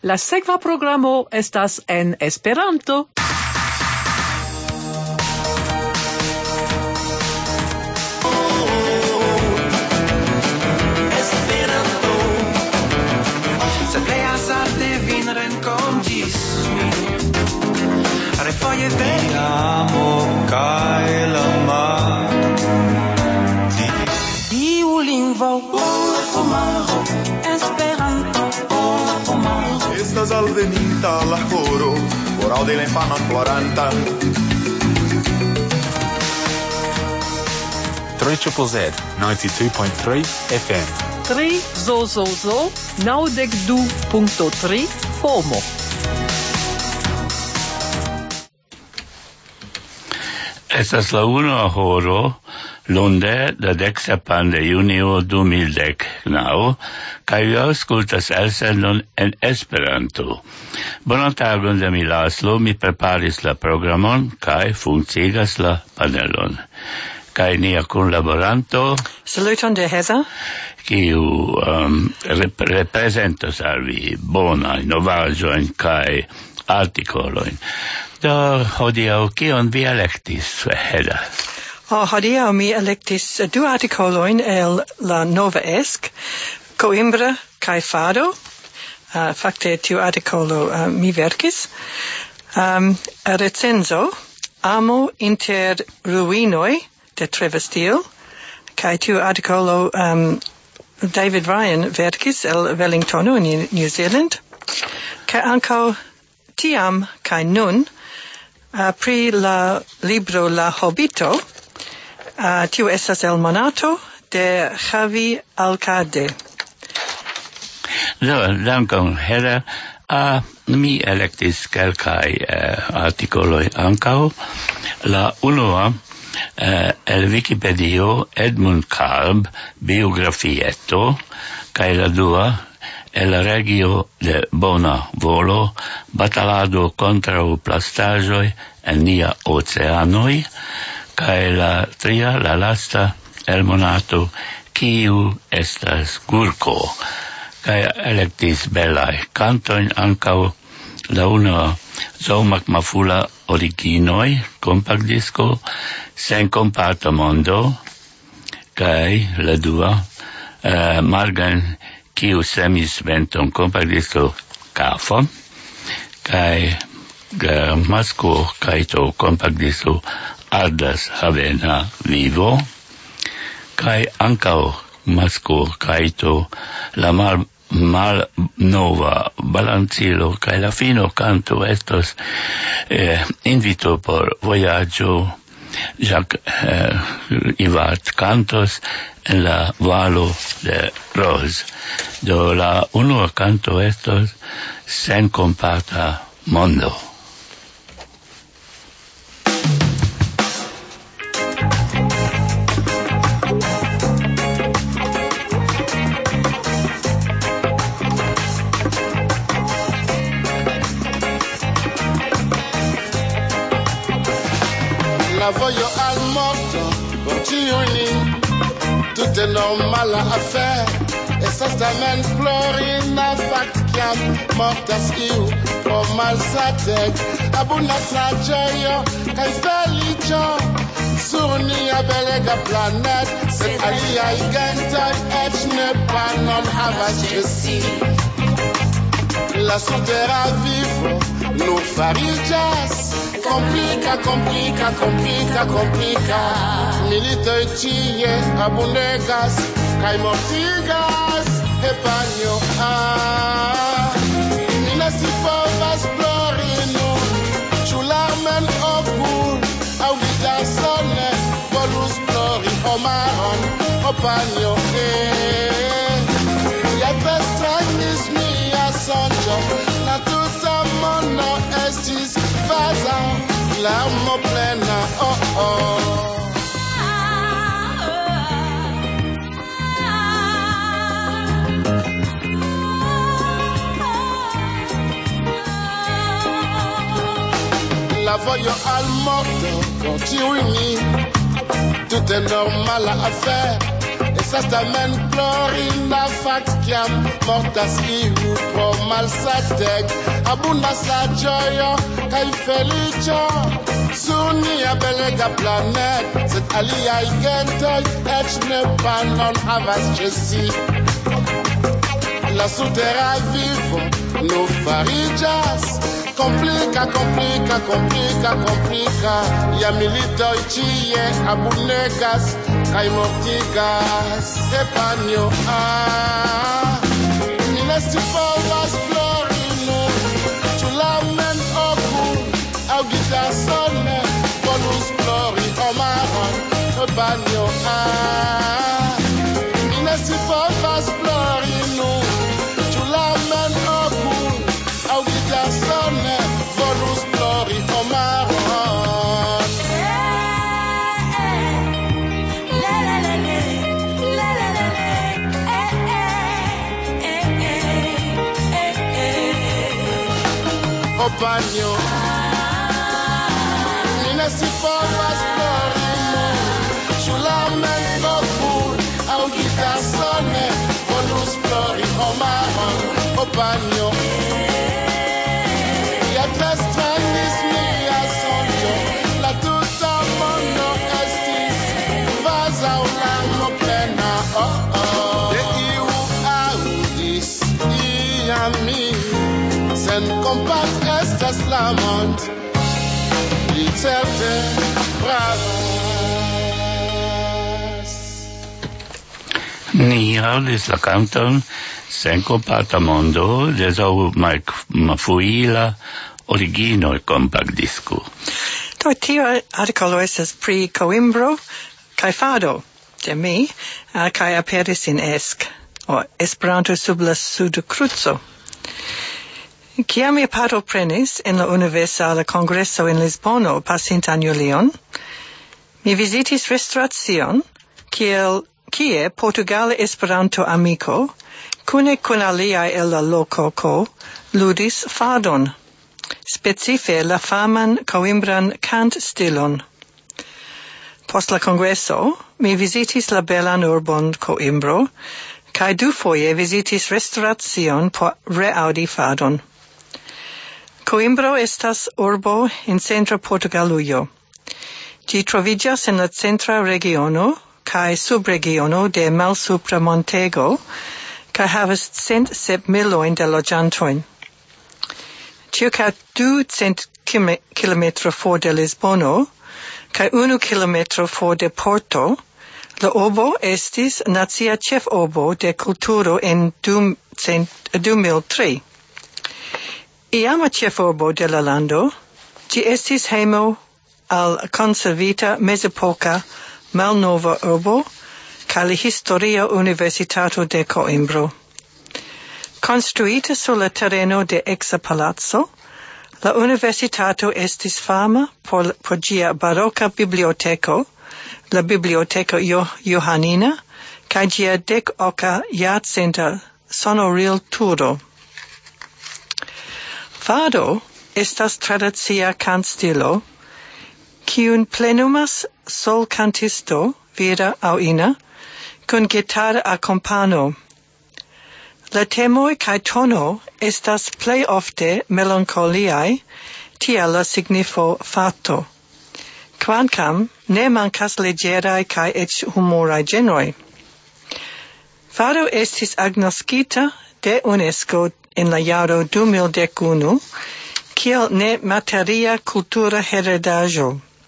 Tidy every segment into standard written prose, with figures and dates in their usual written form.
La sekva programo estas en Esperanto. Refoje amo kaj la mar. Iu lingvo la homaro, Esperanto la homaro. Estas alveninta la horo, horo de la infano ploranta. Z 92.3 FM. 3 zo 92.3 FOMO. Estas la unua horo lunde la 10 de junio 2019 kaj vi aŭskultas elsendon en Esperanto. Bonan tagon de mi Laslo, mi preparis la programon kaj funkciigas la panelon. Kaj nia kunlaboranto Saluton de Heza, kiu reprezentos al vi bonajn novaĵojn kaj artikolojn. Do hodiaŭ kion vi elektis, Heda? hodiaŭ mi elektis du artikolojn el la Nova Esk, Coimbra kaj Fado. Fakte tiu artikolo mi verkis. Recenzo, Amo inter ruinoj de Trevestil, kaj tiu artikolo David Ryan verkis el Wellingtonu in New Zealand. Kaj ankaŭ tiam kaj nun pri la libro La Hobbito, tiu estas el Monato de Javi Alcade. Dankon, Hera. Mi elektis kelkaj artikoloj ankaŭ. La unua el Wikipedio Edmund Karb biografieto kaj la dua el regio de bona volo batalado kontraŭ plastaĵoj en nia oceanoj kaj la tria, la lasta el Monato, kiu estas Gurko, kaj elektis belaj kantojn ankaŭ. La unua Zoumak Mafula Originoj, kompaktdisko Sen Komparta Mondo, kaj la dua Margan kiu semis venton, kompaktdisko Kafo, kaj Masko Kaito, kompaktdisko Ardas Havena Vivo, kaj ankaŭ Masko Kaito la malnova balancilo kaj la fino kanto estos invito por vojaĝo. Jacques Ivart cantos en la valo de Rose. Do la unua canto estos Sen Komparta Mondo. La voglio al morto, continui, tutto è normale affair. E sostamen Florina facchiam, mortas iu, o malsatek. Abunas la gioio, kai felicio, sur nia belega planet. Se aliai gentai, et ne pa non havas esi. La sutera vivo, nu farigas. Complica. Militoj tie abunegas kaj mortigas e panjo. Mi ne si povas plori nun, ĉu larmen okur aŭ vidarsone volus plori omaron o panjo. Ja tre strangis mia sonĝo, la tuta mondo estis vaza, larmo plena, La voglio al morto, continui, tutto è normale affair. E Sestamen Florina facciam mortas iu pro malsateg abunda sa gioia kai felicia sur nia belega planet sed aliaj gentoj eĉ ne panon havas ĉe si. La sutera vivo no fariĝas komplika, ja militoj ĉie abunegas kaj mortigas. Epanjo, mi ne scipovas plori nun, ĉu laŭmen okur aŭ gitarsone volus plori homaron. Epanjo, mi ne scipovas plori nun, ĉu laŭmen okur aŭ gitarsone volus plori homaron. Opagno, mi ne scipovas plori nun, ĉu laŭmen okur aŭ gitarsone volus plori homaron. Opagno, ja tre strangis mia sonĝo, la tuta mondo estis kvazaŭ lango plena. De iu aŭdis iam mi, sen kompas estas la mond, li certe pravas. Ni aŭdis la kanton Senkopata mondo de Mafuila origino kompakt-disko. Do tio artikolo estas pri Coimbro kaj fado de mi kaj aperis in ESC o Esperanto sub la Sudkruco. Kiam mi partoprenis en la Universala Kongreso en Lisbono pasintan julion, mi vizitis restoracion kie Portugala Esperanto amiko kune kun aliaj el la loko ludis fadon, specife la faman coimbran kant-stilon. Post la kongreso, mi vizitis la belan urbon Coimbro, kaj dufoje vizitis restoracion por reaŭdi fadon. Coimbro estas urbo en centra Portugalujo. Ĝi troviĝas en la centra regiono kaj subregiono de malsupra montego, kaj havas 107,000 de loĝantojn. Circa 200 kilometro for de Lisbono kaj 1 kilometro for de Porto, la urbo estis nacia ĉefurbo de kulturo en 2003. Iama ĉefurbo de la lando, ĝi estis hejmo al konservita mezepoka malnova urbo kaj la historia universitato de Coimbro. Konstruita sur la terreno de eksa palazzo, la universitato estis fama por ĝia baroka biblioteko, la biblioteko Johannina, kaj ĝia 10-oka jarcenta sonorilturo. Fado estas tradicia kantstilo, kiun plenumas solkantisto, vira aŭ ina, kun gitara akompano. La temoj kaj tono estas plej ofte melankoliaj, tial la signifo fato. Kvankam ne mankas leĝeraj kaj eĉ humoraj ĝenroj. Fado estis agnoskita de UNESCO en la jaro 2011 kiel nemateria kultura heredaĵo.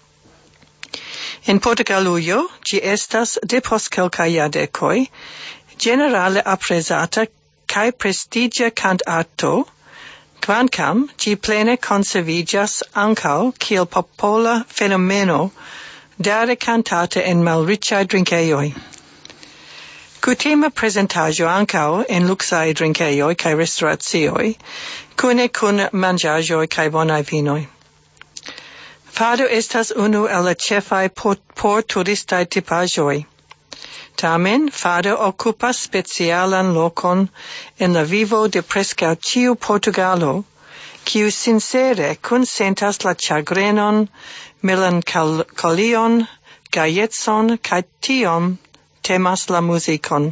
En Portugalujo ĝi estas depost kelkaj jardekoj ĝenerale aprezata kaj prestiĝa kantarto, kvankam ĝi plene konserviĝas ankaŭ kiel popola fenomeno dare kantata en malriĉaj drinkejoj. Kutima prezentaĵo ankaŭ en luksaj drinkejoj kaj restoracioj, kune kun manĝaĵoj kaj bonaj vinoj. Fado estas unu el la ĉefaj por turistaj tipaĵoj. Tamen, fado okupas specialan lokon en la vivo de preskaŭ ĉiu Portugalo, kiu sincere kunsentas la ĉagrenon, melankolion, gajecon kaj tiom temas la muzikon.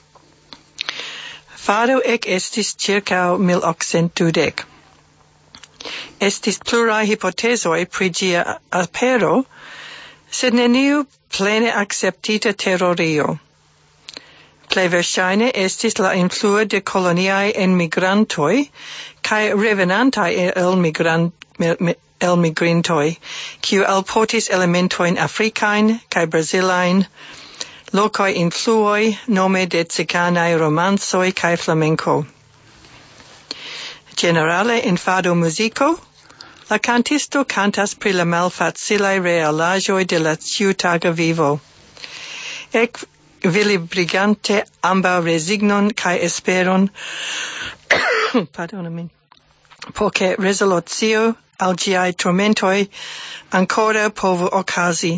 Fado ec estis circa 1820. Estis plurai hypotesoi pri gia apero, sed neniu plene acceptita teorio. Plei verŝajne estis la influo de koloniaj enmigrantoj kaj revenantaj elmigrintoj, kiu alportis elementojn afrikajn kaj brazilajn, lokaj influoj nome de ciganaj romancoj kaj flamenco. Generale in fado muziko, la cantisto cantas pri la malfacilaj realaĵoj de la ĉiutaga vivo. Ekvilibrigante ambaŭ rezignon kaj esperon, pardonu min, por ke rezolucio al ĝiaj tormentoj ankoraŭ povu okazi.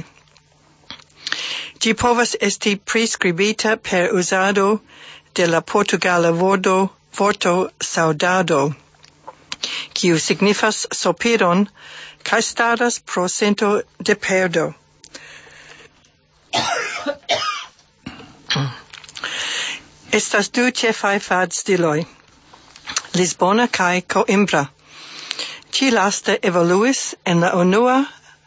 Ĝi povas esti priskribita per uzado de la portugala vorto saudado, kiu signifas sopiron kaj staras pro sento de perdo. Estas du ĉefaj fadstiloj, Lisbona kaj Coimbra. Ĉi lasta evoluis en la unua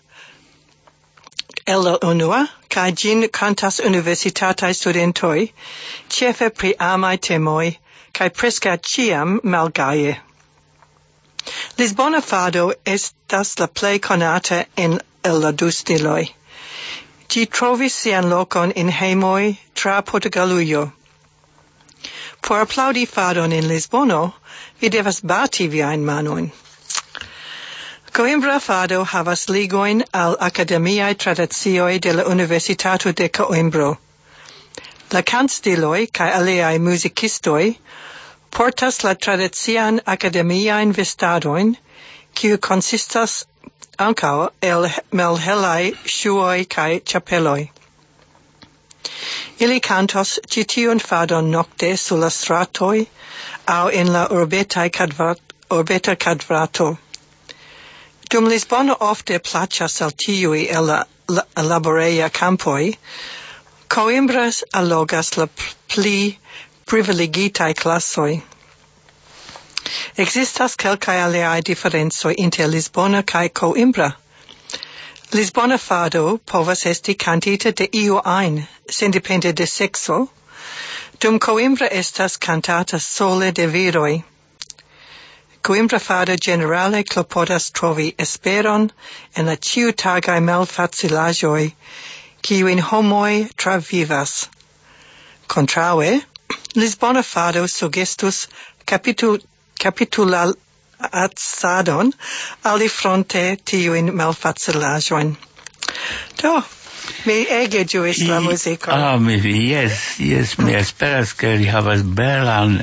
kaj ĝin kantas universitataj studentoj, ĉefe pri amaj temoj kaj preskaŭ ĉiam malgaje. Lisbona fado estas la plej konata el la du stiloj. Ĝi trovis sian lokon en hejmoj tra Portugalujo. Por aplaudi fadon en Lisbono, vi devas bati viajn manojn. Coimbra fado havas ligojn al akademiaj tradicioj de la Universitato de Coimbro. La kantstiloj kaj aliaj muzikistoj portas la tradician akademiajn vestadojn, kiu konsistas ankaŭ el malhelaj ŝuoj kaj ĉapeloj. Ili kantos ĉi tiun fadon nokte sur la stratoj aŭ en la urbeta kadvato. Dum Lisbono ofte plaĉas al tiuj el la laboreja kampoj, Coimbra allogas la pli privilegitaj klasoj. Existas kelkaj aliaj diferencoj inter Lisbona kaj Coimbra. Lisbona fado povas esti kantita de iu ajn, sendepende de sekso, dum Coimbra estas kantata sole de viroj. Coimbra fado generale klopodas trovi esperon en la ĉiutagaj malfacilaĵoj, kiujn homoj travivas. Kontraŭe, Lisbona fado sugestus kapitulacadon alifronte tiujn malfacilaĵojn. Do, mi ege ĝuis la muzikon. Yes, mi esperas ke li havas belan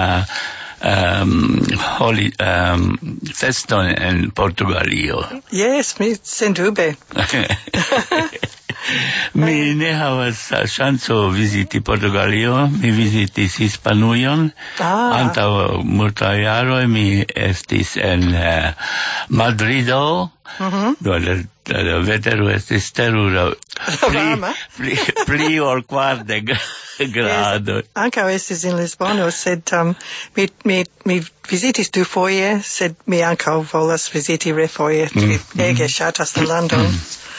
feston en Portugalio. Yes, mi sendube. Mi ne havas ŝanco viziti Portugalio, mi vizitis Hispanujon. Antaŭ multaj jaroj mi estis en Madrido. La vetero estis terura. Pli ol 40 grado. Ankaŭ estis en Lisbono, sed mi vizitis dufoje, sed mi ankaŭ volas viziti refoje. Ege ŝatas la landon.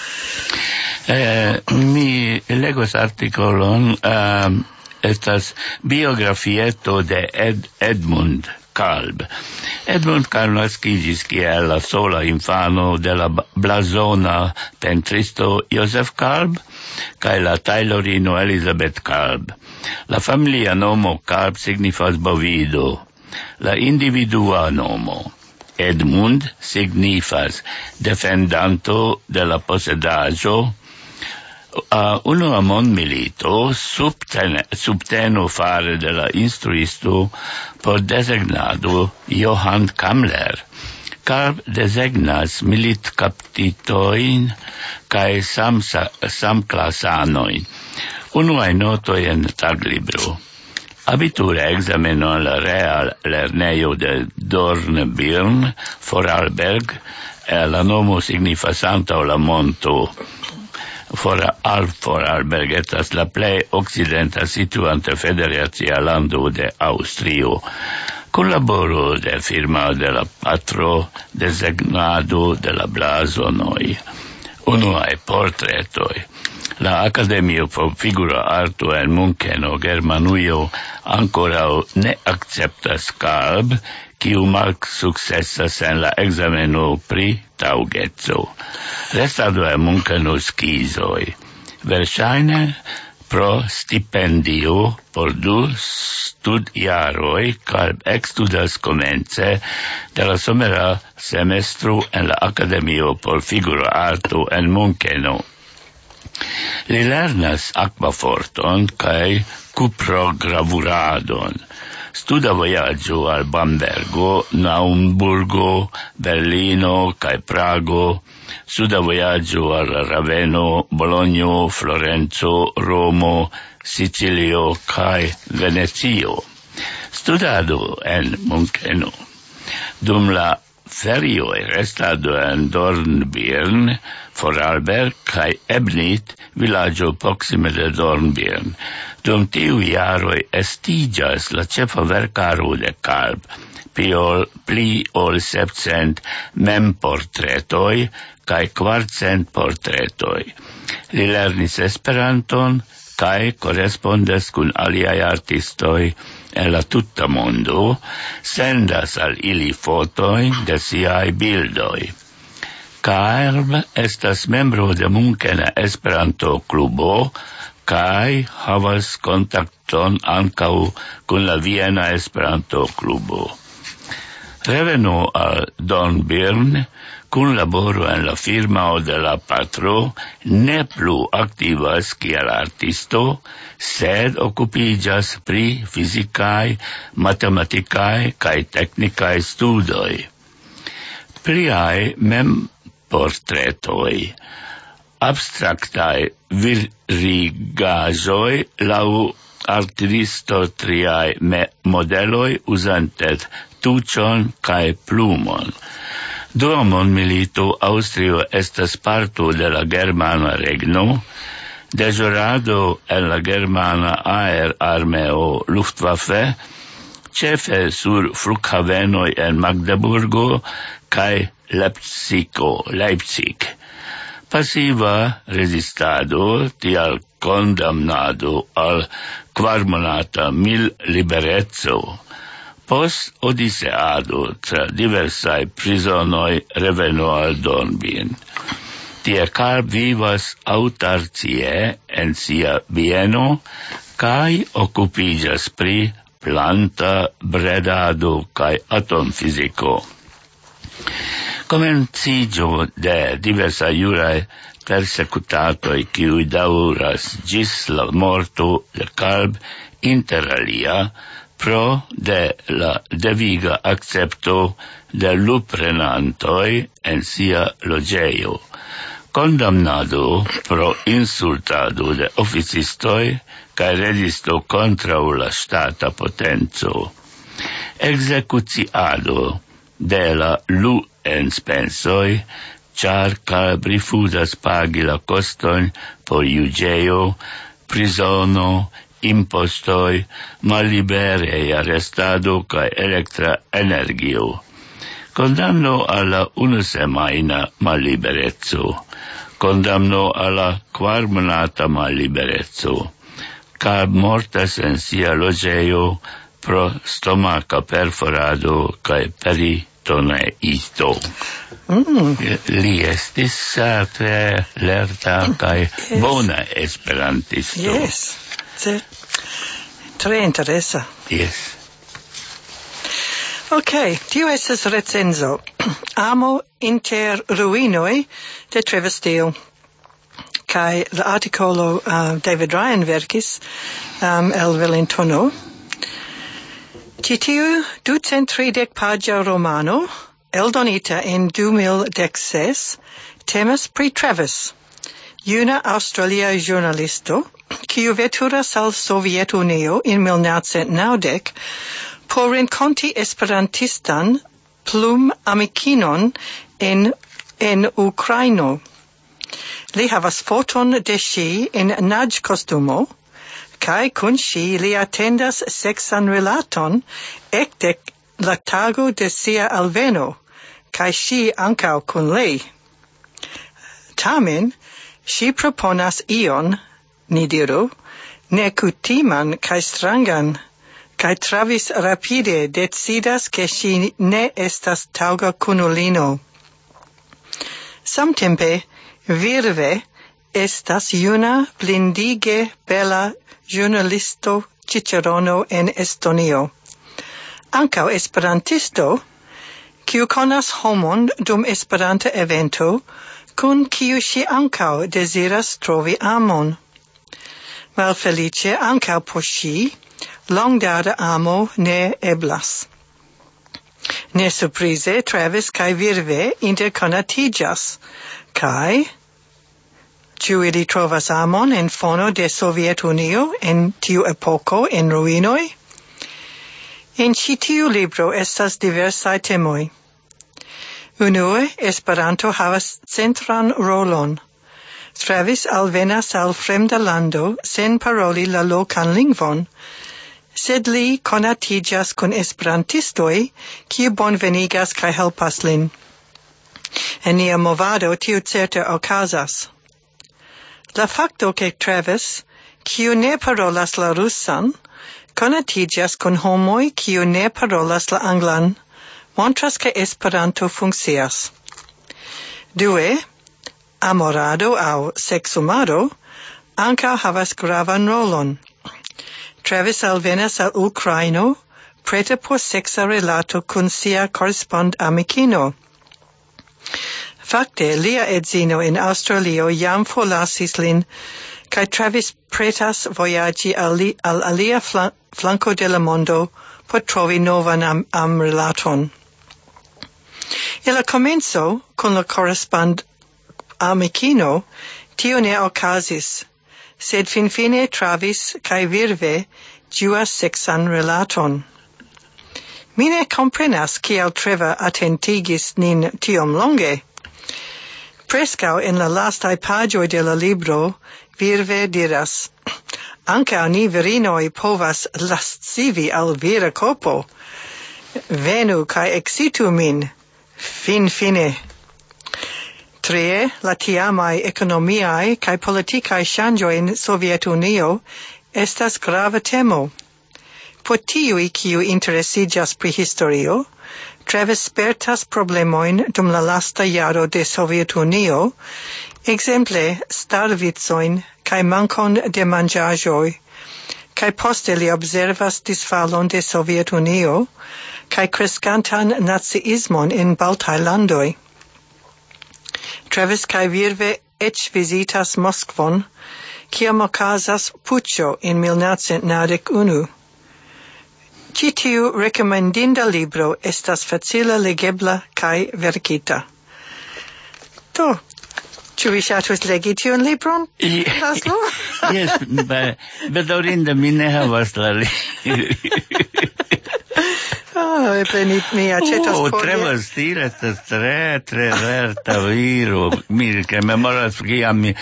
Mi legos artikolon, estas biografieto de Edmund Kalb. Edmund Kalb naskiĝis kiel la sola infano de la blazona pentristo Joseph Kalb kaj la tajlorino Elizabeth Kalb. La familia nomo Kalb signifas bovido. La individua nomo Edmund signifas defendanto de la posedaĵo. Unua mondmilito subteno fare de la instruisto por designado Johann Kammler. Kalb designas militkaptitojn kaj samklasanojn. Unuaj notoj en taglibro. Abitura ekzameno en la Real Lernejo de Dornbirn, Vorarlberg, la nomo signifas antaŭ la monto. Vorarlberg estas la plej okcidenta situanta federacia lando de Aŭstrio. Kunlaboro de firmao de la patro, desegnado de la blazonoj. Unuaj portretoj. La Akademio por Figura Arto en Munkeno, Germanujo, ankoraŭ ne akceptas Kalb, kiu malsukcesas en la ekzameno pri taŭgeco. Restado en Munkeno skizoj. Verŝajne pro stipendio por 2 studjaroj Kalb ekstudas komence de la somera semestro en la Akademio por Figura Arto en Munkeno. Li lernas akvaforton kaj kuprogravuradon. Studa vojaĝo al Bambergo, Naumburgo, Berlino kaj Prago, studa vojaĝo al Raveno, Bologno, Florenco, Romo, Sicilio kaj Venecio. Studado en Munkeno. Dum la ferioj restado en Dornbirn, Vorarlberg kaj Ebnit, vilaĝo proksime de Dornbirn. Dum tiu jaroj estiĝas la ĉefa verkaro de Kalb, pli ol 700 memportretoj kaj 400 portretoj. Li lernis Esperanton kaj korespondas kun aliaj artistoj en la tuta mondo, sendas al ili fotojn de siaj bildoj. Kalb estas membro de Munkena Esperanto-klubo kaj havas kontakton ankaŭ kun la Viena Esperanto-klubo. Reveno al Dornbirn, kunlaboro en la firmao de la patro, ne plu aktivas kiel artisto, sed okupiĝas pri fizikaj, matematikaj kaj teknikaj studoj. Pliaj memportretoj, abstraktaj virigaĵoj laŭ artisto triaj modeloj uzante tuĉon kaj plumon. Dua mondmilito Aŭstrio estas parto de la germana regno, deĵorado en la germana aerarmeo Luftwaffe, ĉefe sur flughavenoj en Magdeburgo kaj Leipzig. Pasiva rezistado, tial kondamnado al 4-monata millibereco. Post odiseado tra diversaj prizonoj reveno al Dornbirn. Tie Kalb vivas aŭtarcie en sia bieno kaj okupiĝas pri planta bredado kaj atomfiziko. Komenciĝo de diversaj juraj persekutatoj, kiuj daŭras ĝis la morto de Kalb, inter alia pro de la deviga akcepto de luprenantoj en sia loĝejo. Kondamnado pro insultado de oficistoj kaj rezisto kontraŭ la ŝtata potenco. Ekzekuciado de la enspensoj, ĉar Kalb rifuzas pagi la kostojn por juĝejo, prizono, impostoj, malliberej arestado kaj elektra energio. Kondamno al la 1-semajna mallibereco. Kondamno al la 4-monata mallibereco. Kalb mortas en sia loĝejo pro stomaka perforado kaj peritoneisto. Li estis tre lerta kaj bona esperantisto. Yes. Tre interesa. Yes. Okay, tio estas recenzo. Amo inter ruinoj de Trevor Steele. Kai la articolo David Ryan verkis el Wellingtono. Tiu 230 paĝa romano, eldonita en 2016, temas pri Travis, juna aŭstralia ĵurnalisto, kiu veturas al Sovetunio en 1990 por renkonti esperantistan plum amikinon en Ukraino. Li havas foton de si in naĝ-kostumo, kaj kun si li atendas seksan rilaton ekde la tago de sia alveno, kaj si ankaŭ kun li. Tamen, si proponas ion, ni diru, nekutiman kaj strangan, kaj Travis rapide decidas ke si ne estas taŭga kunulino. Samtempe, Virve estas juna, blindige bela ĵurnalisto ĉiĉerono en Estonio. Ankaŭ esperantisto, kiu konas homon dum Esperanta evento, kun kiu ŝi ankaŭ deziras trovi amon. Malfeliĉe ankaŭ por ŝi, longdaŭra amo ne eblas. Ne surprize, Travis kaj Virve interkonatiĝas, kaj ĉu ili trovas amon en fono de Sovetunio en tiu epoko en ruinoj? En ĉi tiu libro estas diversaj temoj. Unue, Esperanto havas centran rolon. Travis alvenas al fremda lando sen paroli la lokan lingvon, sed li konatiĝas kun esperantistoj, kiu bonvenigas kaj helpas lin. En nia movado tiu certe okazas. La fakto ke Travis, kiu ne parolas la rusan, konatiĝas kun homoj kiu ne parolas la anglan, montras ke Esperanto funkcias. Due, amorado aŭ seksumado ankaŭ havas gravan rolon. Travis alvenas al Ukraino, preta por seksa rilato kun sia korespond-amikino. Fakte, lia edzino en Aŭstralio jam forlasis lin, kaj Travis pretas vojaĝi al alia flanko de la mondo por trovi novan amrilaton. En la komenco, kun la korespond-amikino, tio ne okazis, sed finfine Travis kaj Virve ĝuas seksan rilaton. Mi ne komprenas kial Trevor atentigis nin tiom longe. Preskaŭ en la lastaj paĝoj de la libro, Virve diras: "Ankaŭ ni virinoj povas lascivi al vira korpo. Venu kaj ekscitu min, finfine." Trie, la tiamaj ekonomiaj kaj politikaj ŝanĝoj en Sovetunio estas grava temo. Por tiuj, kiu interesiĝas pri historio, Travis spertas problemojn dum la lasta jaro de Sovetunio, ekzemple starvicojn kaj mankon de manĝaĵoj, kaj poste li observas disfalon de Sovetunio kaj kreskantan naciismon en baltaj landoj. Travis kaj Virve eĉ vizitas Moskvon, kiam okazas puĉo en 1991. Ĉi tiu rekomendinda libro estas facile legebla kaj verkita. Do, ĉu vi ŝatus legi tiun libron, Laszlo? Jes, bedaŭrinde mi ne havas la mi aĉetos por Trevor Steele estas tre lerta viro. Mi rememoras kiam mi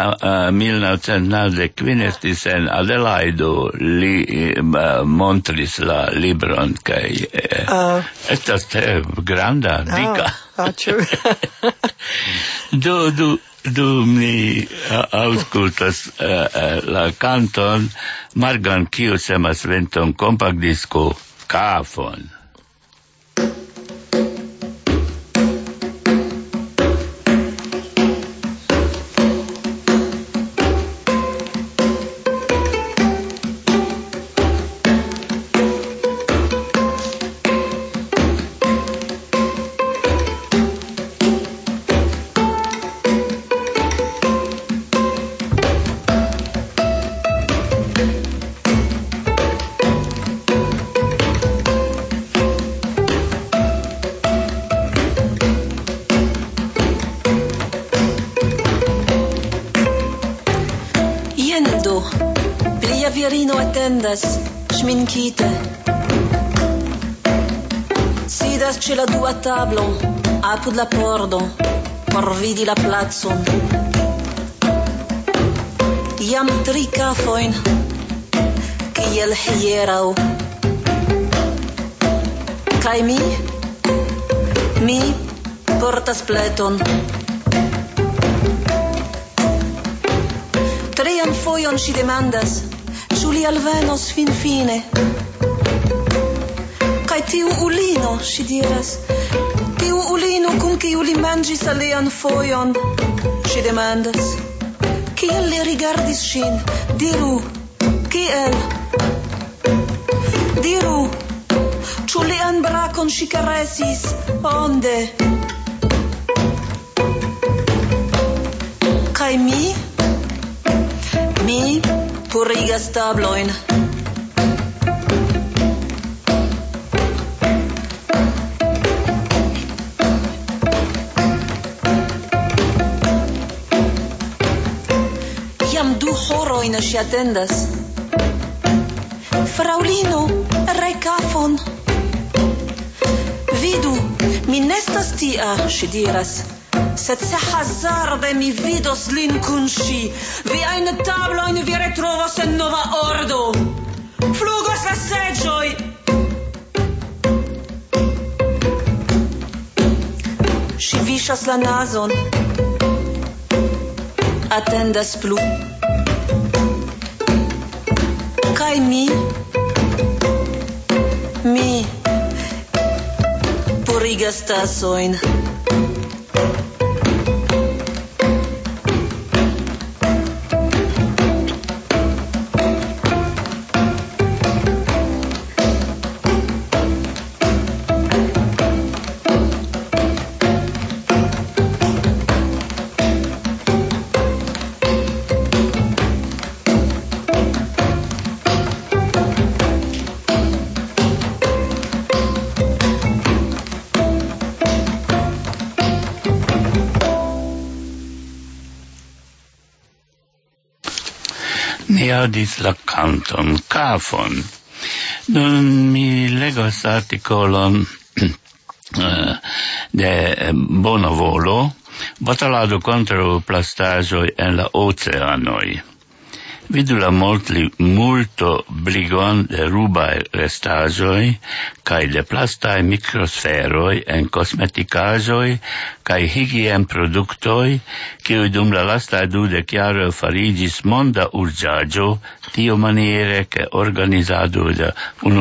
1995 estis en Adelaido, li montris la libron kaj estas tre granda, dika. Do mi aŭskultas la kanton Margan kiu semas venton kompaktdisko Kafon. Ŝminkite. Sidas ĉe la dua tablo apud la pordo por vidi la placon. Jam 3 kafojn, kiel hieraŭ. Kaj mi portas pleton. Trean fojon ŝi demandas, ĉu li alvenos finfine. Kaj tiu ulino, ŝi diras, tiu ulino kun kiu li manĝis alian fojon, ŝi demandas. Kiel li rigardis ŝin? Diru, kiel? Diru, ĉu lian brakon ŝi karesis? Onde? Kaj mi purigas tablojn. Jam 2 horojn ŝi atendas. Fraŭlino, rekafon. Vidu, mi nestas tia, ŝi diras. Sed se hazarde mi vidos lin kun ŝi, viajn tablojn vi retrovos en nova ordo. Flugos la seĝoj. Ŝi viŝas la nazon. Atendas plu. Kaj mi purigas tasojn. Ni audis la canton Kafon. Nun mi legos artikolon de Bonavolo, batalado kontraŭ plastaĵoj en la oceanoj. Vidu la multo bligon de rubaj restaĵoj kaj de plastaj mikrosferoj en kosmetikaĵoj kaj higienproduktoj, kiuj dum la lastaj 20 jaroj fariĝis monda urĝaĵo, tiomaniere ke organizado de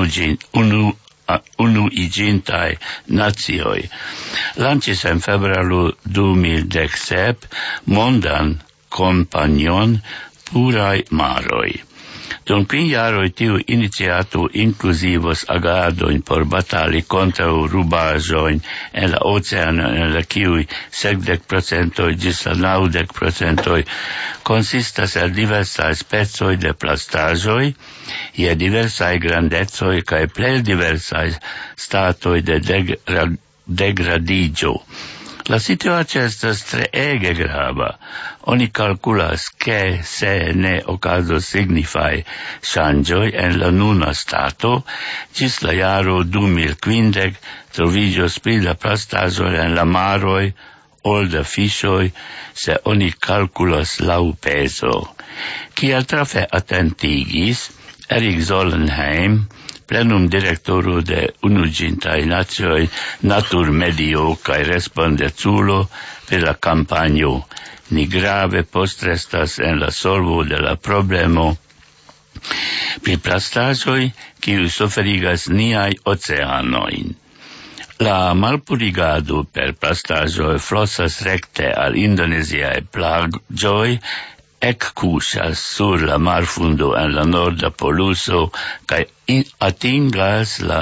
unuiĝintaj nacioj lanĉis en februaro 2017 mondan kampanjon Puraj maroj. Dum 5 jaroj tiu iniciato inkluzivos agadojn por batali kontraŭ rubaĵojn en la oceano, en la kiuj 70% ĝis la 90% konsistas el diversaj specoj de plastaĵoj je diversaj grandecoj kaj plej diversaj statoj de degradiĝo. La situacio estas treege grava. Oni kalkulas, ke se ne okazos signifaj ŝanĝoj en la nuna stato, ĝis la jaro 2050 troviĝos pli da plastaĵoj en la maroj ol da fiŝoj, se oni kalkulas laŭ pezo. Kiel trafe atentigis Erik Solheim, plenum direktoro de Unuiĝintaj Nacioj Naturmedio kaj respondeculo per la kampanjo, ni grave postrestas en la solvo de la problemo pri plastaĵoj, kiuj suferigas niaj oceanojn. La malpurigado per plastaĵoj flosas rekte al indoneziaj plaĝoj, ekkuŝas sur la marfundo en la norda poluso kaj atingas la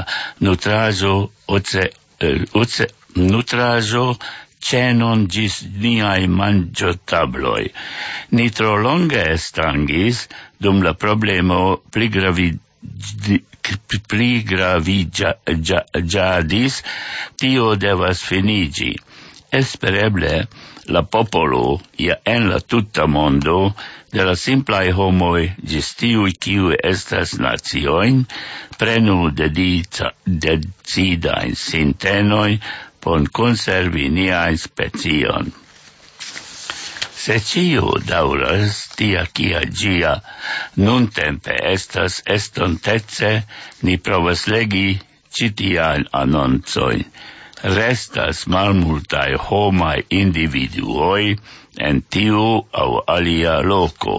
nutraĵo ĉenon ĝis niaj manĝotabloj. Ni tro longe estrangis, dum la problemo pligraviĝadis, tio devas finiĝi. Espereble la popolo ja en la tuta mondo de la simplaj homoj ĝis tiuj kiuj estas naciojn prenu decidajn sintenojn por konservi niajn specion. Se ĉio daŭras tia kia gia nuntempe estas estontece, ni provas legi citian annonzoin. Restas malmultai homai individuoi en tiu au alia loco.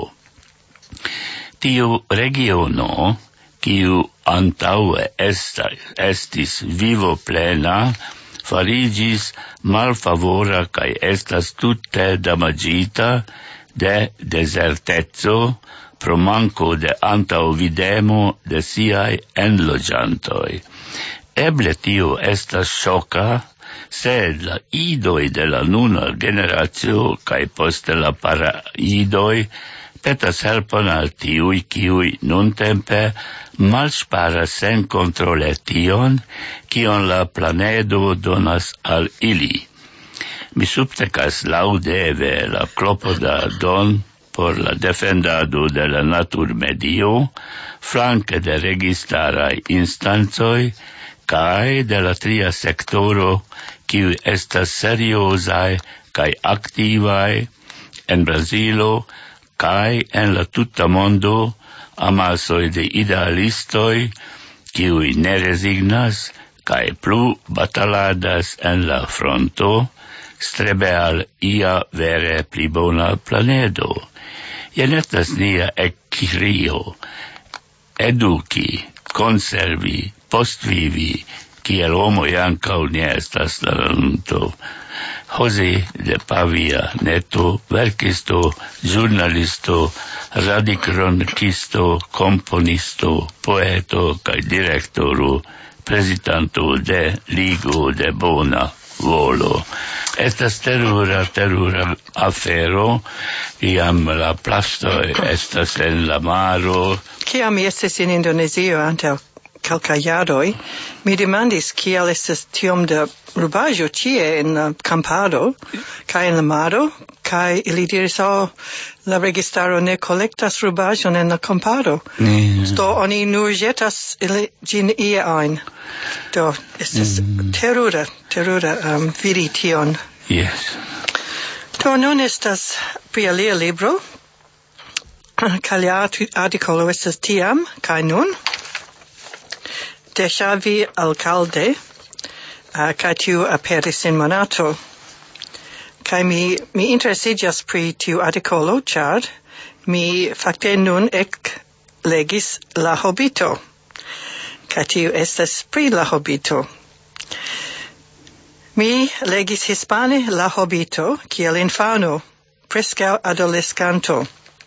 Tiu regiono, kiu antaue estis vivo plena, farigis malfavora kai estas tutte damagita de desertezzo pro manco de antau videmo de siai enlogiantoi. Eble tio estas shoca, sed la idoi de la nuna generatio kai poste la paraidoi petas helpon al tiui kiui nuntempe malsparas sen kontrole tion, kion la planedo donas al ili. Mi subtecas laudeve la clopodadon por la defendado de la naturmedio, flanque de registarai instanzoi, cae de la tria sectoro, kiu estas seriosae cae activae en Brasilo, cae en la tuta mondo, amasoi de idealistoi, kiui ne resignas, cae plu bataladas en la fronto, strebe al ia vere pli bona planedo. Jen estas nia ekrio, eduki, conservi, postvivi, kiel homoj ankaŭ ne estas la lunto. José de Pavia Neto, verkisto, giornalisto, radicronikisto, komponisto, poeto kaj direktoro, prezidanto de Ligo de Bona Volo. Estas terura afero, iam la plastoj estas en la maro. Kiam mi estis in Indonezio antaŭ kelkaj jaroj, mi demandis kial estas tiom da rubaĵo ĉie en la kamparo kaj en la maro, kaj ili diris, la registaro ne kolektas rubaĵon en la kamparo. Do oni nur ĵetas ĝin ie ajn. Do estas terura vidi tion. Yes. Do nun estas pri alia libro, kaj la artikolo estas tiam kaj nun. De Xavi Alcalde, kaj tiu aperis in monato. Kaj mi interesiĝas pri tiu artikolo, ĉar mi fakte nun legis La Hobito. Kaj tiu estas pri La Hobito. Mi legis hispane La Hobito kiel infano, preskaŭ adoleskanto.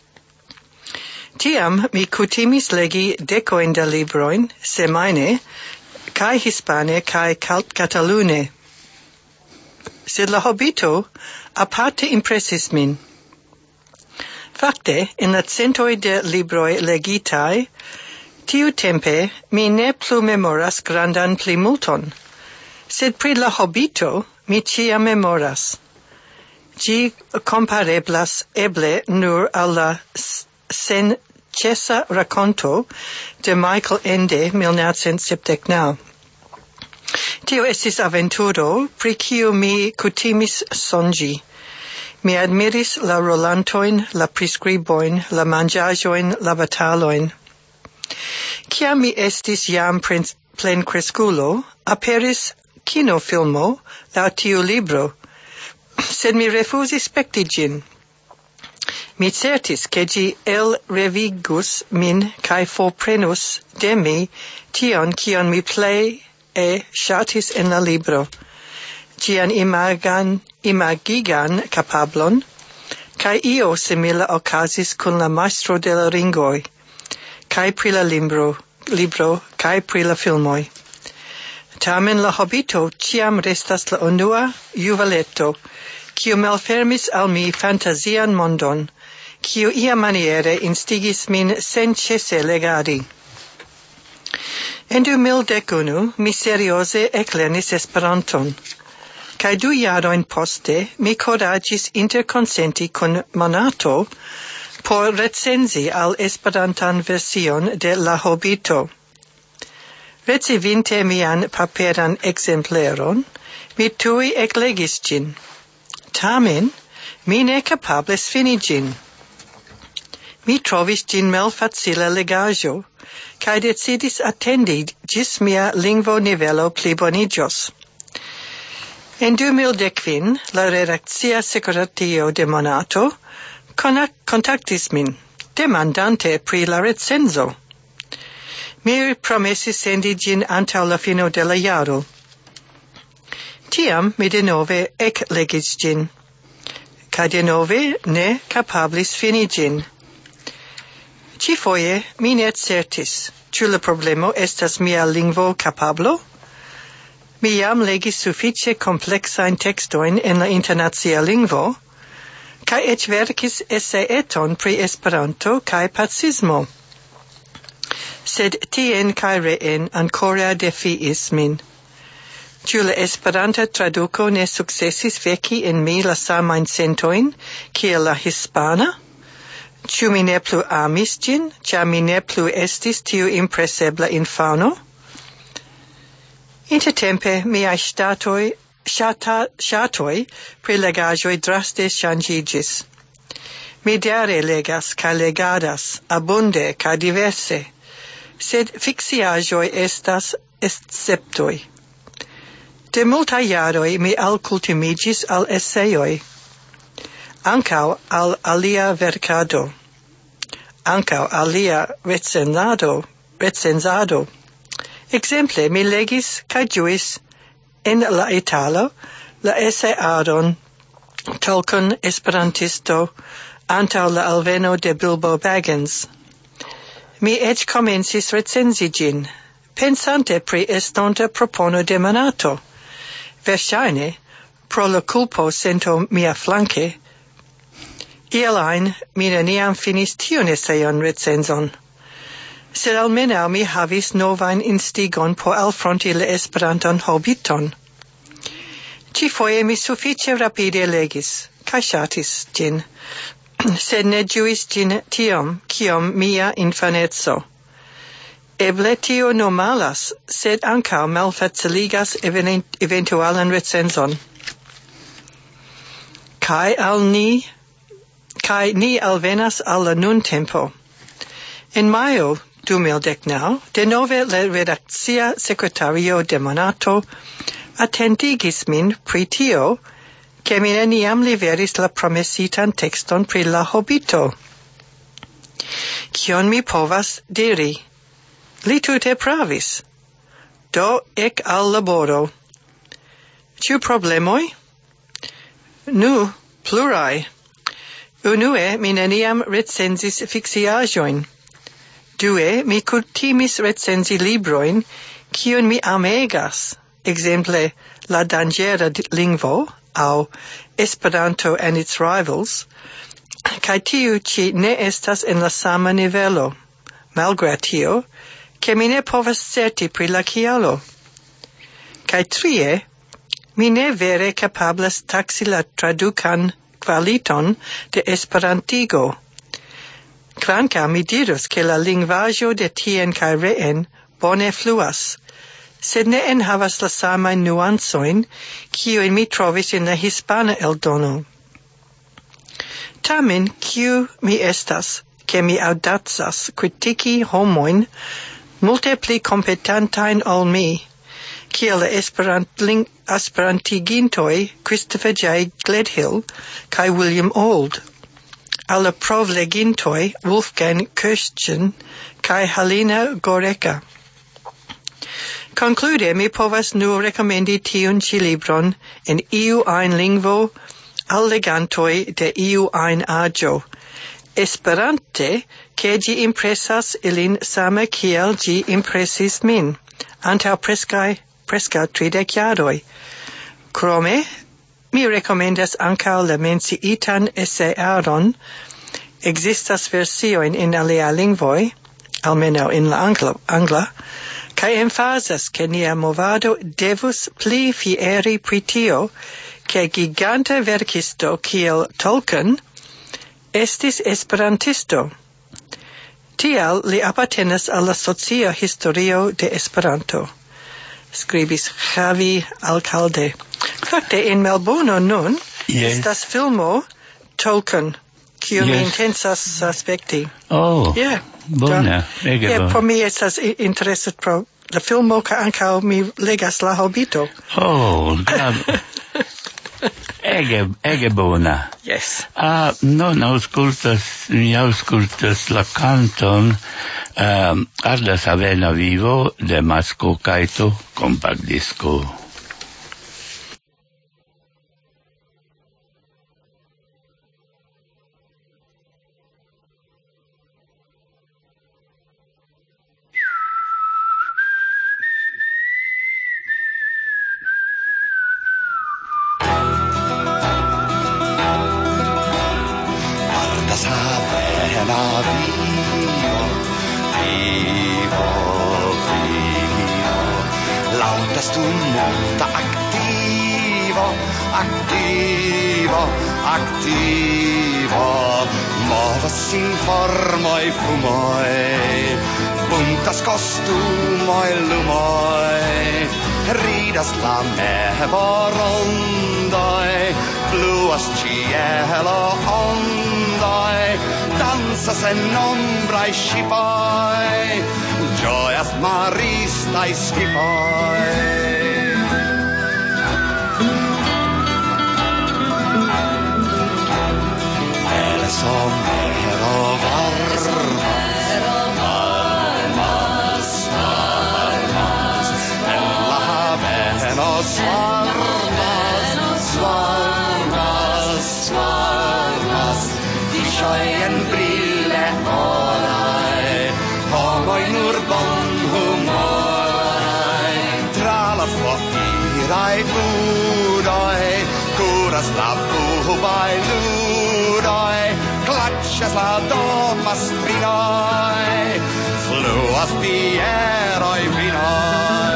Tiam mi kutimis legi dekojn da libroin semajne, kaj hispane kaj katalune. Sed La Hobito aparte impresis min. Fakte, en la centoj de libroj legitaj, tiu tempe mi ne plu memoras grandan plimulton. Sed pri La Hobito mi ĉiam memoras. Ĝi kompareblas eble nur al la senĉesa rakonto de Michael Ende 1979. Tio estis aventuro pri kiu mi kutimis sonĝi. Mi admiris la rolantojn, la priskribojn, la manĝaĵojn, la batalojn. Kiam mi estis jam plenkreskulo, aperis kinofilmo laŭ tiu libro, sed mi rifuzis spekti ĝin. Mi certis ke ĝi elrevigus min kaj forprenus de mi tion kion mi plej ŝatis en la libro, ĝian imagigan kapablon, kaj io simila okazis kun la Majstro de la Ringoj, kaj pri la libro kaj pri la filmoj. Tamen La Hobito ĉiam restas la unua juveleto, kiu malfermis al mi fantazian mondon, kiu iamaniere instigis min senĉese legadi. En 2011 mi serioze eklernis Esperanton, kaj 2 jarojn poste mi kuraĝis interkonsenti kun monato por recenzi al Esperantan version de La Hobito. Recivinte mian paperan ekzempleron, mi tuj eklegis ĝin. Tamen, mi ne kapablis fini ĝin. Mi trovis gin malfacila legaĵo, kaj decidis atendi ĝis mia lingvonivelo pliboniĝos. En 2010 la redakcia sekretario de Monato kontaktis min, demandante pri la recenzo. Mi promesis sendi ĝin antaŭ la fino de la jaro. Tiam mi denove eklegis ĝin, kaj denove ne kapablis fini ĝin. Ĉifoje mi ne certis, ĉu la problemo estas mia lingvo kapablo? Mi jam legis sufiĉe kompleksajn tekstojn en la internacia lingvo, kaj eĉ verkis eseeton pri Esperanto kaj pacismo. Sed tien kaj reen ankoraŭ defiis min. Ĉu la Esperanta traduko ne sukcesis veki en mi la samajn sentojn kiel la hispana? Ĉu mi ne plu amis ĝin, ĉar mi ne plu estis tiu impresebla infano? Intertempe miaj ŝatoj pri legaĵoj draste ŝanĝiĝis. Mi diare legas kaj legadas, abunde kaj diverse, sed fikciaĵoj estas esceptoj. De multaj jaroj mi alkultimiĝis al eseoj, ankaŭ al alia verkado, ankaŭ alia recenzado. Ekzemple, mi legis kaj ĝuis en la Italo la eseadon Tolkien Esperantisto antaŭ la alveno de Bilbo Baggins. Mi eĉ komencis recenzi ĝin, pensante pri estonta propono de Monato. Verŝajne, pro la kulpo sento mia flanke, ielajn mi neniam finis tiun eseon recenzon. Sed almenaŭ mi havis novajn instigon por alfronti la Esperantan hobiton. Ĉifoje mi sufiĉe rapide legis, kaj ŝatis ĝin, sed ne ĝuis ĝin tiom, kiom mia infaneco. Eble tio normalas, sed ankaŭ malfaciligas eventualan recenzon. Kaj ni alvenas al la nuntempo. En majo 2019, denove la redakcia sekretario de Monato atentigis min pri tio, ke mi neniam liveris la promesitan tekston pri la Hobito. Kion mi povas diri? Li tute pravis. Do ek al laboro. Ĉu problemoj? Nu, pluraj. Unue, mi neniam recenzis fikciaĵojn. Due, mi kutimis recenzi librojn, kiun mi amegas, ekzemple La danĝera lingvo aŭ Esperanto and its rivals, kaj tiu ĉi ne estas en la sama nivelo, malgraŭ tio, ke mi ne povas certi pri la kialo. Kaj trie, mi ne vere kapablas taksi la tradukan kvaliton de esperantigo. Kvankam mi dirus ke la lingvaĵo de tien kaj reen bone fluas, sed ne enhavas la samajn nuancojn, kiujn mi trovis en la hispana eldono. Tamen, kiu mi estas, ke mi aŭdacas kritiki homojn multe pli kompetentajn ol mi, kiel la esperantigintoj Christopher J. Gledhill kaj William Auld, al la provlegintoj Wolfgang Kirsten kaj Halina Goreka. Conclude, mi povas nur rekomendi tiun ĉi libron en iu ajn lingvo al legantoj de iu ajn aĝo, esperante ke ĝi impresas ilin same kiel ĝi impresis min antaŭ preskaŭ 30 jaroj. Krome, mi rekomendas ankaŭ la menciitan esearon. Ekzistas versiojn en aliaj lingvoj, almenaŭ en la angla, kaj emfazas ke nia movado devus pli fieri pri tio, ke giganta verkisto kiel Tolkien estis esperantisto. Tial li apartenas al la socia historio de Esperanto. Skribis Javi Alcalde. Fakte en Melbourne nun estas filmo Tolkien kiu mi intensas aspekti. Oh, Yeah. bone, ege Yeah, bone. por mi estas interesat pro la filmo ca ankaŭ mi legas La Hobito. Oh, ege bona. Yes. Non mi aŭskultas la kanton Ardas Avena Vivo de Masko Kaito Compact Disco. Aktivo, movas sin formoj, plumoj, buntas kostumoj, lumoj, ridas la mevo rondoj, fluas ĉielo ondoj, dancas en nombraj ŝipoj, ĝojas maristaj skipoj. Sombrero varmas, en la haveno svarmas, fiŝoj en brile oraj, homoj nur bonhumoraj, tra la flokiraj ludoj, kuras la bubaj ludoj, klaĉas la domastrinoj, fluas bieroj vinoj.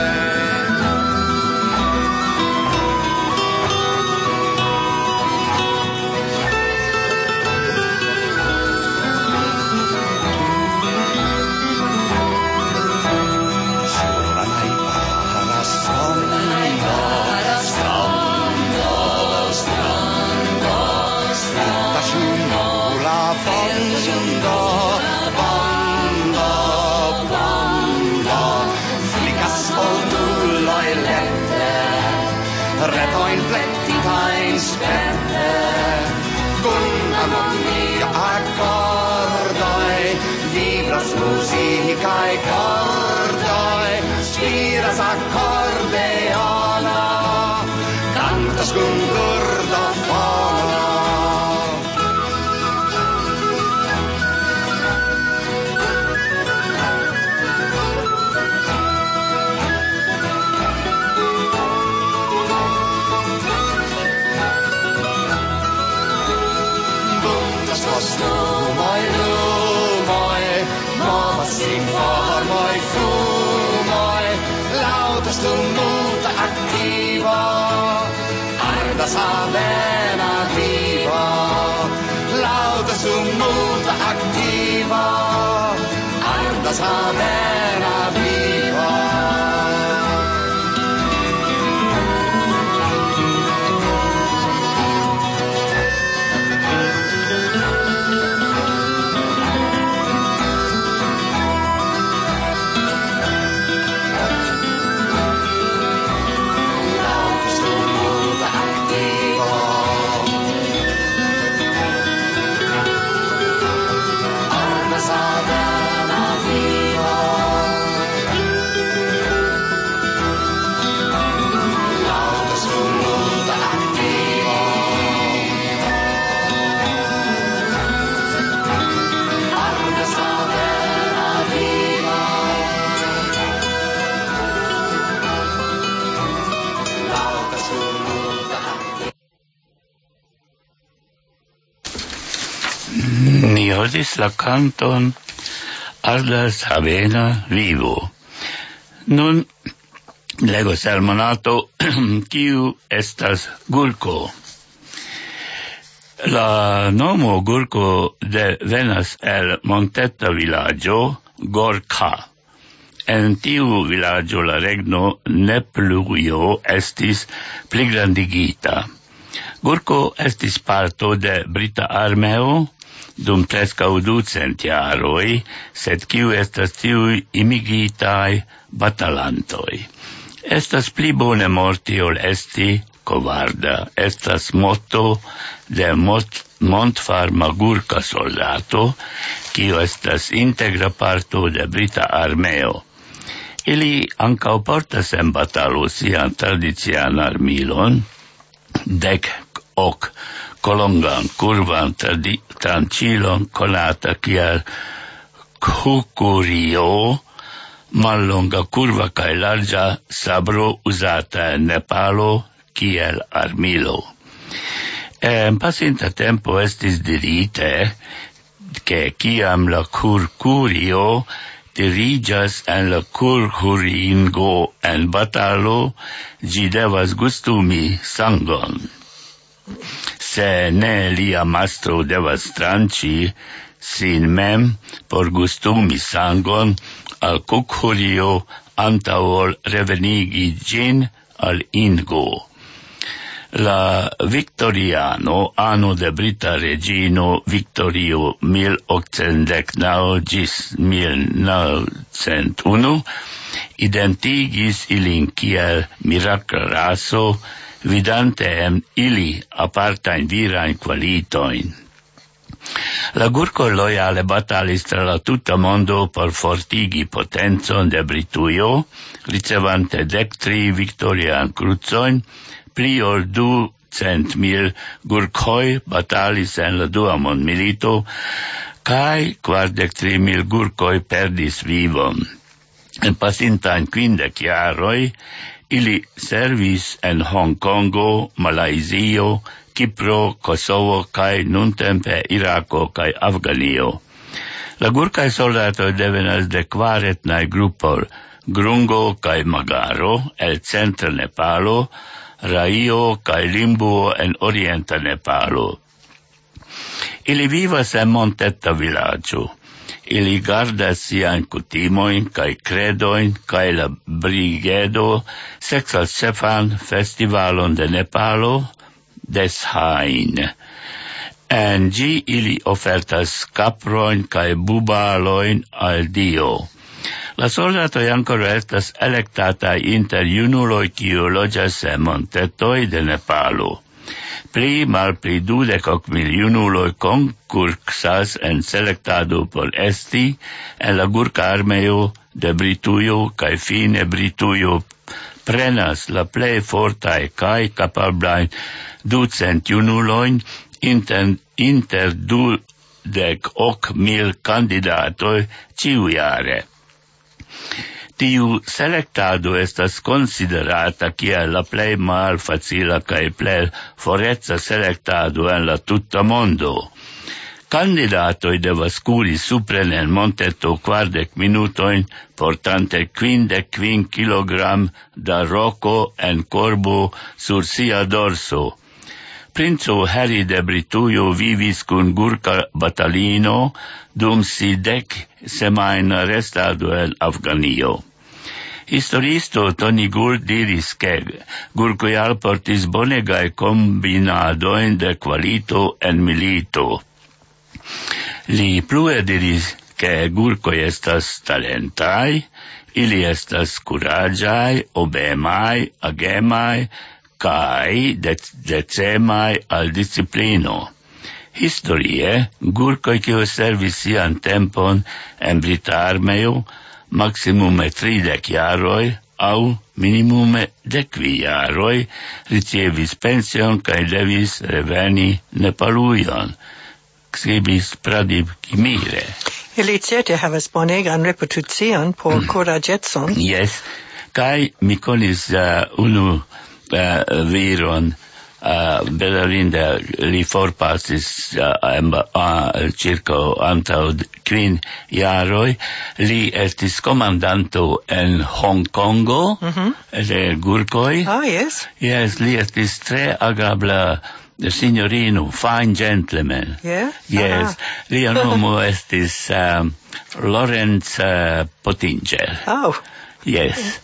Sur la najbaras retojn pletitajn sperte, kun harmonia akordoj, vibras muzikaj kordoj, spiras akordeono, kantas kun gurdofono. Kostumoj, lumoj, movas sin formoj, flumoj, laŭtas tumulta aktivo, ardas avena vivo, laŭtas tumulta aktivo, ardas avena vivo. Ni aŭdis la kanton Ardas Avena Vivo. Nun legos el monato kiu estas Gurko. La nomo Gurko venas el monteta vilaĝo Gorka. En tiu vilaĝo la regno ne plu estis pligrandigita. Gurko estis parto de Brita armeo dum preskaŭ 200 jaroj, sed kiu estas tiuj imigitaj batalantoj? Estas pli bone morti ol esti kovarda. Estas motto de montfarma gurka soldato, kiu estas integra parto de brita armeo. Ili ankaŭ portas en batalo sian tradician armilon, 10 kolongan kurvan tranĉilon konata kiel kukurio, mallonga kurva kaj larĝa sabro uzata en Nepalo kiel armilo. En pasinta tempo estis dirite, ke kiam la kurkurio diriĝas en la kurkuringo en batalo, ĝi devas gustumi sangon. Se ne, lia mastro devas tranĉi sin mem por gustumi sangon al kurkurio antaŭ ol revenigi ĝin al ingo. La Victoriano, ano de brita regino Victorio 1819 ĝis 1901, identigis ilin kiel mirakla raso, vidante en ili apartajn virajn kvalitojn. La gurkoj lojale batalis tra la tuta mondo por fortigi potencon de Britujo, ricevante 13 Victorian krucojn, pli ol 200,000 gurkoj batalis en la dua mondmilito, kaj 43,000 gurkoj perdis vivon. En pasintajn 50 jaroj ili servis en Hong Kongo, Malajzio, Kipro, Kosovo kaj nuntempe Irako kaj Afganio. La gurkaj soldatoj devenas de 4 etnaj grupoj: Grungo kaj Magaro el centra Nepalo, Raio kaj Limbuo en orienta Nepalo. Ili vivas en monteta vilaĝo. Ili gardas siajn kutimojn kaj kredojn, kaj la brigedo sekvas ĉefan festivalon de Nepalo, Deshain. En ĝi ili ofertas kaprojn kaj bubalojn al Dio. La soldatoj ankoraŭ estas elektataj inter junuloj kiuj loĝas en montetoj de Nepalo. Pli malpli 20,000 junuloj konkursas en selektado por esti en la gurka armeo de Britujo, kaj fine Britujo prenas la plej fortaj kaj kapablajn 200 junulojn inter 28,000 kandidatoj ĉiujare. Tiu selektado estas konsiderata kiel la plej malfacila kaj plej foreca selektado en la tuta mondo. Kandidatoj devas kuri supren en monteto 40 minutojn, portante 55 kilogram da roko en korbo sur sia dorso. Princo Harry de Britujo vivis kun gurka batalino dum 10 semajna restado en Afganio. Historisto Tony Gould diris ke gurkoj alportis bonegaj kombinadojn de kvalito en milito. Li plue diris ke gurkoj estas talentaj, ili estas kuraĝaj, obemaj, agemaj, kaj decemaj al disciplino. Historie, gurkoj kiuj servis sian tempon en brita armeo, maximume 30 jaroj aŭ minimume 10 jaroj, ricevis pension kaj devis reveni Nepalujon, skribis Pradip Kimire. Ili certe havas bonegan reputacion por kuraĝecon. Yes, kaj mi konis unu viron, bedaŭrinde li forpasis circa antaŭ 5 jaroj. Li estis komandanto en Hong Kongo de gurkoj. Yes. Yes, li estis tre agabla signorino, fine gentleman. Yeah? Yes, lia nomo estis Lawrence Pottinger. Oh. Yes.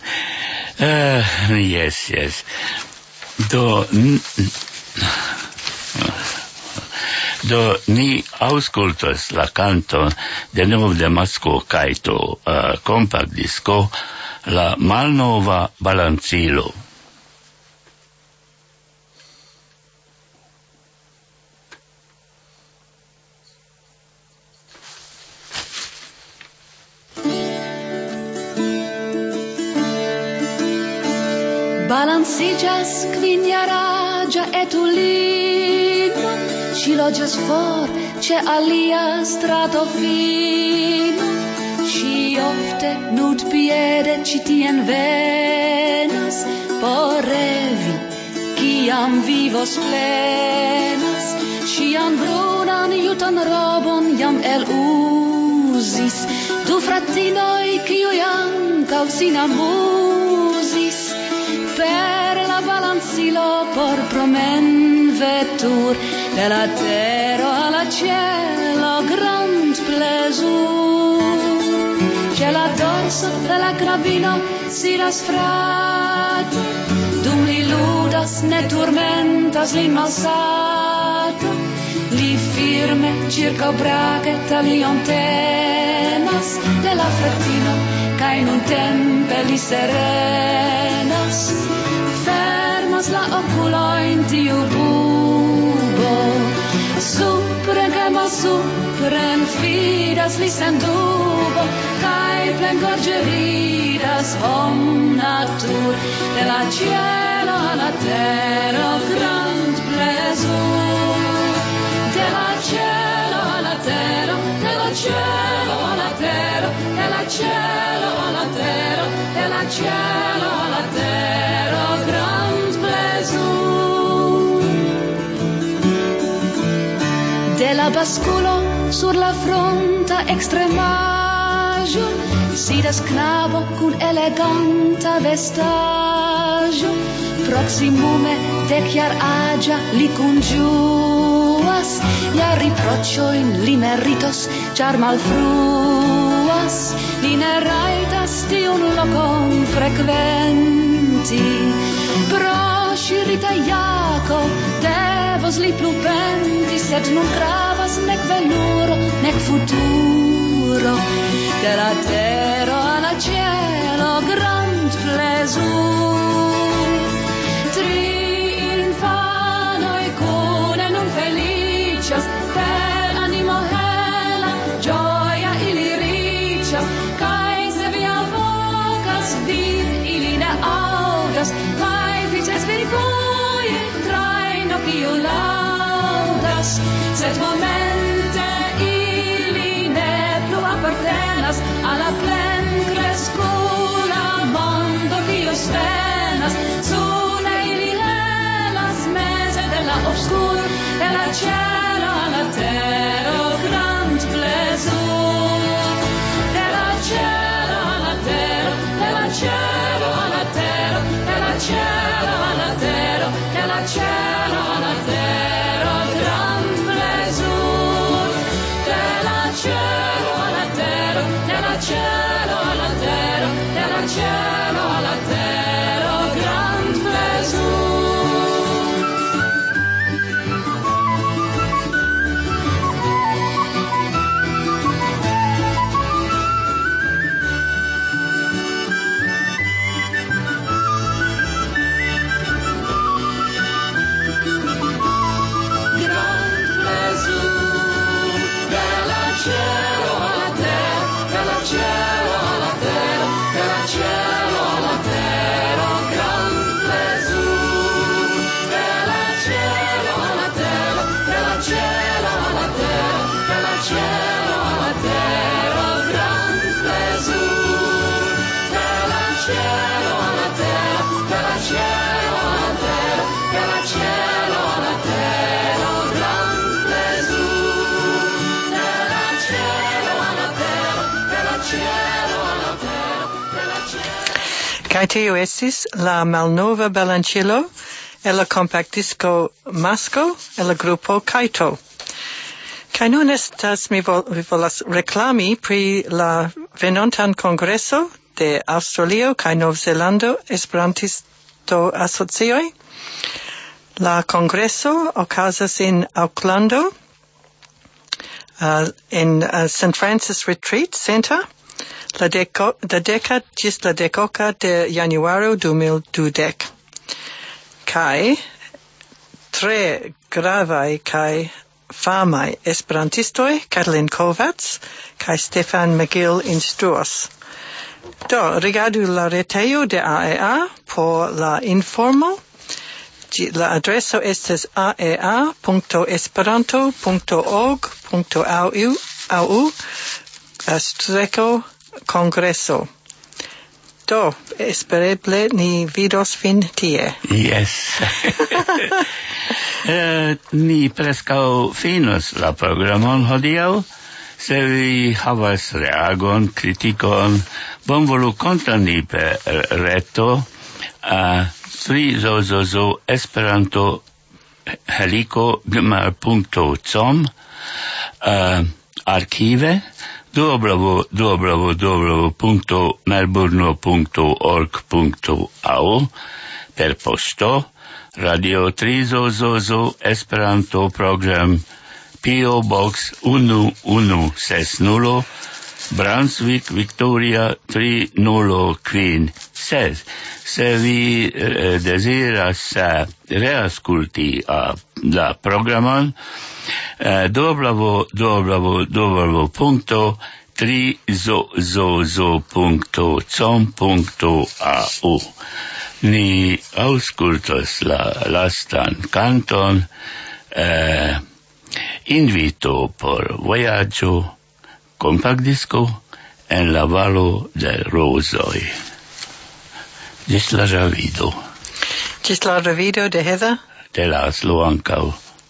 Do ni auscultas la canton de nov de Masco Kaito, compact disco, la malnova balancilo. Balancigas quiniaragia et ulino, ci logias for, c'è alia strato fino, ci ofte nud piede ci tien venas, por revi, ciam vivos plenas, cian brunan jutan robon jam el usis, du fratinoi ciui ancau sin amusis, per la balancilo por promen vetur de la terra alla cielo grand plesur c'è la dorso della crabino si rasfrato dum li ludas ne turmentas li malsato li firme circa brachetta li ontenas de la frettino ca in un tempe li serenas fermas la oculo in tiu bubo supren che mal supren fidas li sen dubo cae plen gorge vidas hom natur de la cielo alla terra grand plesur de la cielo alla terra de la cielo alla terra de la cielo alla terra de la cielo alla terra grand plesur de la basculo sur la fronta extremaggio sidas knabo cun eleganta vestaggio proximume deciar agia li congiuas la riproccioin li meritos char malfruas li ne raitas tiun locon frequenti pro scirita iaco devos li plupenti sed non gravas nec veluro nec futuro de la terra alla cielo grand plesur tri infanoi cune non felicias per animo hela gioia ili ricias cae se vi avocas vid ili ne audas cae fices vi voi traino quiu laudas sed momente ili ne plu appartenas alla plen crescula mondo quiu svenas sune ili helas mese della obscur della cielo alla terra grand plesur della cielo alla terra della cielo alla terra della cielo alla terra della cielo alla terra grand plesur della cielo alla terra della cielo alla terra della cielo alla terra grand plesur Kai tio estis la malnova balancilo e la compact disco Masco e la gruppo Kaito. Kai nun estas mi volas reklami pri la venontan congresso de Australio kai Novzelando Esperantisto Asocioj. La congresso okazas in Aucklando in St. Francis Retreat Center, la deca gis la decoca de januaro 2012. Kai tre gravai kai famai esperantistoi, Katalin Kovacs kai Stefan McGill instruos. Do, rigardu la retejo de AEA por la informo. La adreso estes aea.esperanto.org.au/congreso. Do, espereble ni vidos fin tie. Yes. Ni prescau finos la programon hodiaŭ. Se vi havas reagon, kritikon, bonvolu kontakti per reto Esperanto heliko@gmail.com, archive www.melbourne.org.au, per posto Radio 3 Esperanto program PO Box 1160 Brunswick, Victoria 305. Se vi desiras reasculti la programon, www.trizozo.com.au. Ni auscultos la lastan canton, invito por voyaggio, compact disco en la valo de rozoj. Gis la revido. Gis la revido de Heather. De Laszlo ankaŭ.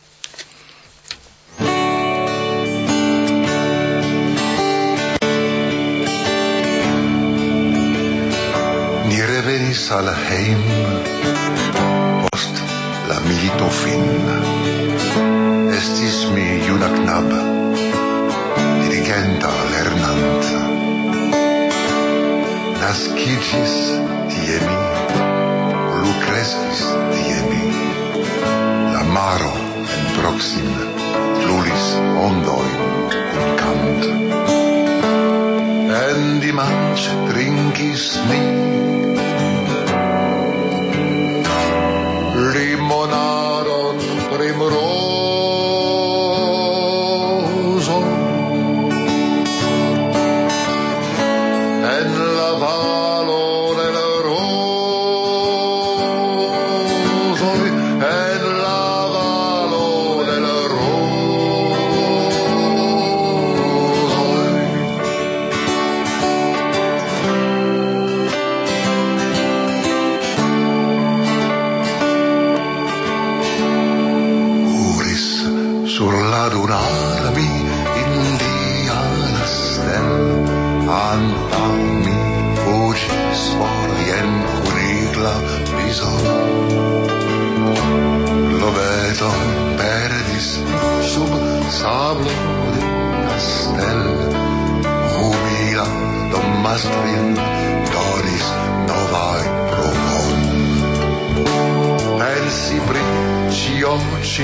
Ni revenis al heim post la milito fin. Estis mi juna knab, dirigenta lernanta. Naskiĝis tie mi, lucreskis tie mi. La maro en proxime flulis ondojn kun kant. En dimanĉe trinkis ni limonadon primrozo. En la valo del rozoj, en la valo del rozoj. Uris sur la dunar mi indiana stel, anta mi fuĝis for jen kunikla bizon. Globeton perdis sub sablo de kastel. Humila domastrin donis novajn provon. Pensi pri ĉio ĉi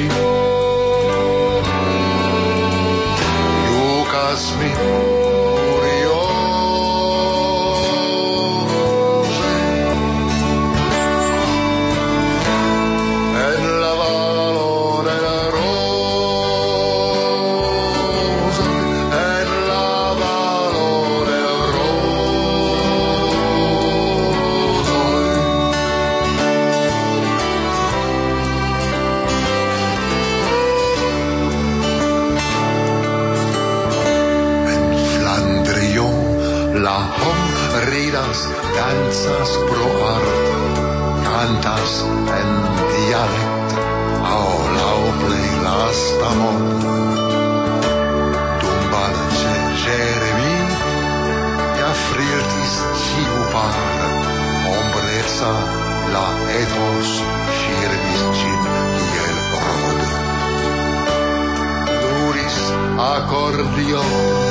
jukas mi kurioze. En la valo del rozoj, en la valo del rozoj. La hom ridas, dancas pro art, cantas en dialect, aŭ laŭ plej lasta mod. Tumbada ĉe Jeremi, ja flirtis ĉiu par, ombreca la etos ŝirmis ĝin kiel rod. Luris akordeon